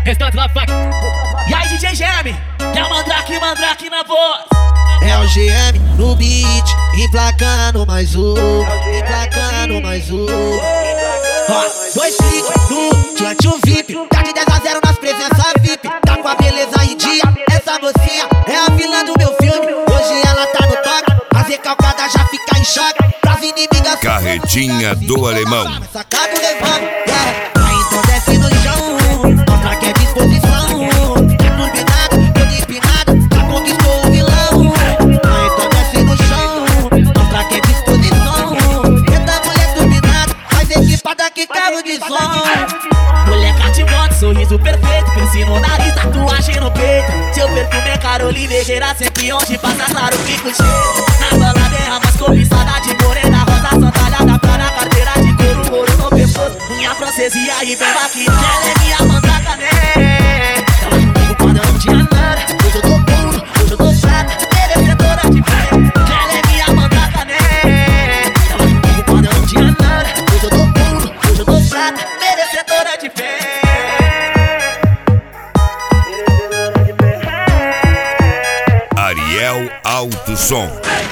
Restante lá, funk. E aí, DJ GM, que é o Mandrake na voz. É o GM no beat, emplacando mais um, emplacando mais um. Ó, dois cliques no Tchantchu VIP, tá de 10 a 0 nas presenças VIP. Tá com a beleza em dia, essa mocinha é a vilã do meu filme. Hoje ela tá no toque, a recalcada já fica em choque. Pras inimigas Carretinha do Alemão. Sacado levando, aí então desce no chão, mostra que é disposição. Tá turbinado, todo empinado, já conquistou o vilão. Aí então desce no chão, mostra que é disposição. Eita mulher turbinada, mais equipada que carro de som. Mulher cativante, sorriso perfeito, piercing no nariz, tatuagem no peito. Seu perfume é Carolina Herrera, sempre onde passa claro que curte. Na balada é a mais cobiçada de morena, rosa sandália pra na carteira de couro, ouro no pescoço, unha francesa e aí vem aqui. Ela é minha mandraca, né? Tava comigo quando eu não tinha nada. Hoje eu tô puro, hoje eu tô chata, merecedora de fé. Ela é minha mandraca, né? Tava comigo quando eu não tinha nada. Hoje eu tô puro, hoje eu tô chata, merecedora de fé. Ariel Alto Som.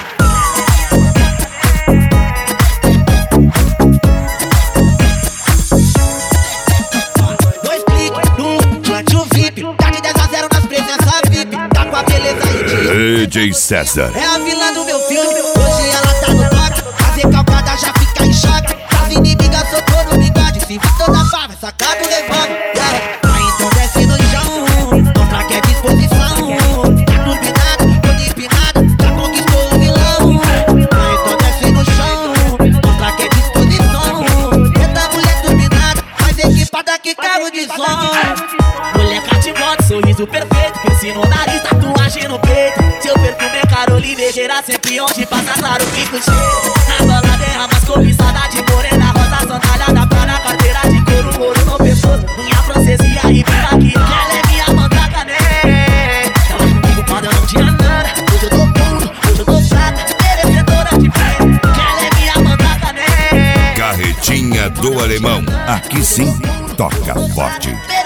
Dois cliques no Tchantchu VIP, tá de 10 a 0 nas presenças VIP. Tá com a beleza em dia, DJ César. é a vilã do meu filme. Hoje ela tá no toque, a recalcada já fica em choque. As inimigas soltou no bigode, se vir toda fava, sacado levando. Aí então desce no chão, mostra que é disposição. Tá turbinado, todo empinado, já conquistou o vilão. Aí então desce no chão, mostra que é disposição. Eita mulher turbinada, mais equipada que carro de som. Mulher cativante, sorriso perfeito, piercing no nariz, tatuagem no peito. Seu perfume é Carolina Herrera, sempre onde passa claro que curte. Na balada é a mais cobiçada de morena, rosa sandália pra na carteira de couro, ouro no pescoço, unha francesa e aí vem aqui. Ela é minha mandraca, né? Tava comigo quando eu não tinha nada. Hoje eu tô puro, hoje eu tô chata, merecedora de fé. Ela é minha mandraca, né? Carretinha do Alemão. Aqui sim, toca forte.